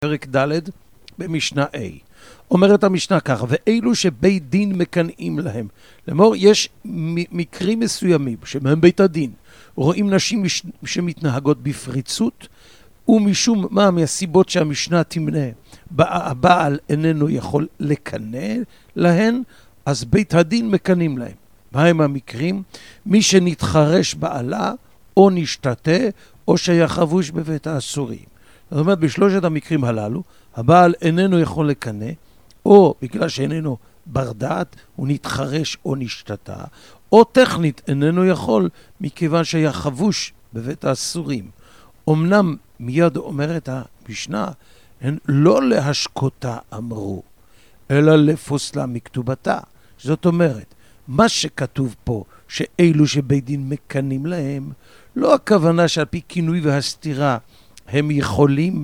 פרק ד' במשנה A. אומרת המשנה ככה, ואילו שבית דין מקנאים להם. לאמור, יש מקרים מסוימים שבהם בית הדין רואים נשים שמתנהגות בפריצות, ומשום מה מהסיבות שהמשנה תמנה, הבעל איננו יכול לקנא להן, אז בית הדין מקנאים להם. מהם המקרים? מי שנתחרש בעלה, או נשתתה, או שהיה חבוש בבית האסורים. זאת אומרת, בשלושת המקרים הללו, הבעל איננו יכול לקנא, או בגלל שאיננו בר דעת, הוא נתחרש או נשתתה, או טכנית איננו יכול, מכיוון שהיה חבוש בבית האסורים. אמנם מיד אומרת המשנה, הן לא להשקותה אמרו, אלא לפוסלה מכתובתה. זאת אומרת, מה שכתוב פה, שאלו שבית דין מקנאים להם, לא הכוונה שעל פי כינוי והסתירה, הם יכולים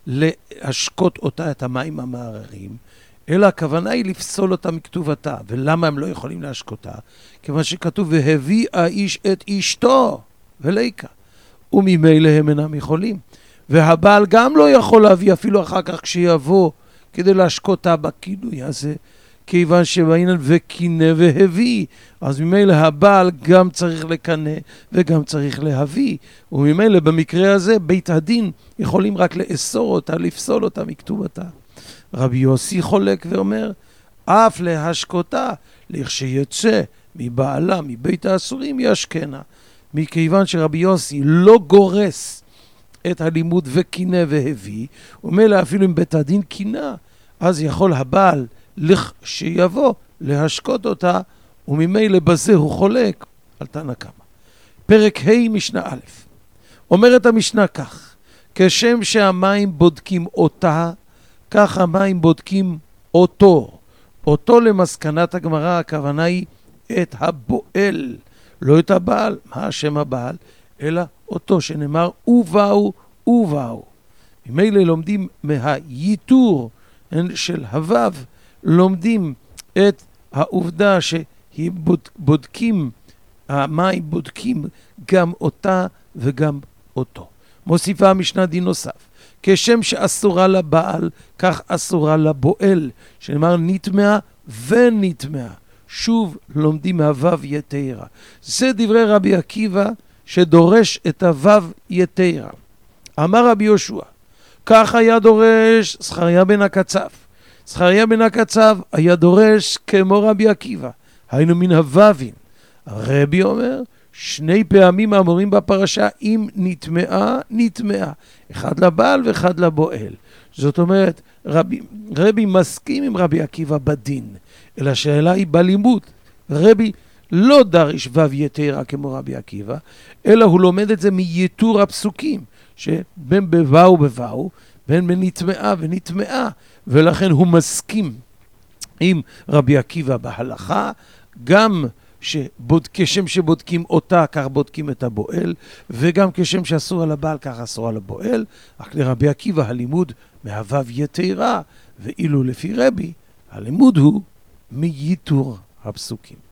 להשקות אותה את המים המערערים, אלא הכוונה היא לפסול אותה מכתובתה. ולמה הם לא יכולים להשקותה? כיוון שכתוב, והביא האיש את אשתו, וליקה. וממילא הם אינם יכולים. והבעל גם לא יכול להביא אפילו אחר כך כשיבוא, כדי להשקותה בכינוי הזה, כיוון שבעניין וקינא והביא, אז ממילא הבעל גם צריך לקנא וגם צריך להביא, וממילא במקרה הזה בית הדין יכולים רק לאסור אותה, לפסול אותה מכתובתה. רבי יוסי חולק ואומר, אף להשקותה, לכשיצא מבעלה, מבית האסורים ישכנה, מכיוון שרבי יוסי לא גורס את הלימוד וקינא והביא, וממילא אפילו אם בית הדין קינא, אז יכול הבעל לכשיבוא להשקות אותה, וממילא בזה הוא חולק על תנא קמא. פרק ה' משנה א'. אומרת המשנה כך, כשם שהמים בודקים אותה, כך המים בודקים אותו. אותו למסקנת הגמרא, הכוונה היא את הבועל, לא את הבעל. מה השם הבעל? אלא אותו שנאמר ובאו ובאו. ממילא לומדים מהייתור של הוו, לומדים את העובדה שהיא בודקים, המים בודקים גם אותה וגם אותו. מוסיפה המשנה דין נוסף, כשם שאסורה לבעל, כך אסורה לבועל, שנאמר נטמעה ונטמעה. שוב לומדים מהוו יתרה. זה דברי רבי עקיבא שדורש את הוו יתרה. אמר רבי יהושע, כך היה דורש זכריה בן הקצב. זכריה בן הקצב היה דורש כמו רבי עקיבא, היינו מן הוווין. הרבי אומר, שני פעמים האמורים בפרשה, אם נטמעה, נטמעה. אחד לבעל ואחד לבועל. זאת אומרת, רבי מסכים עם רבי עקיבא בדין, אלא השאלה היא בלימוד. רבי לא דרש וו יתרה כמו רבי עקיבא, אלא הוא לומד את זה מייתור הפסוקים, שבין בבאו בבאו, בין בנטמעה ונטמעה, ולכן הוא מסכים עם רבי עקיבא בהלכה, גם כשם שבודקים אותה, כך בודקים את הבועל, וגם כשם שאסור על הבעל, כך אסור על הבועל. רק לרבי עקיבא הלימוד מהוו יתרה, ואילו לפי רבי, הלימוד הוא מייתור הפסוקים.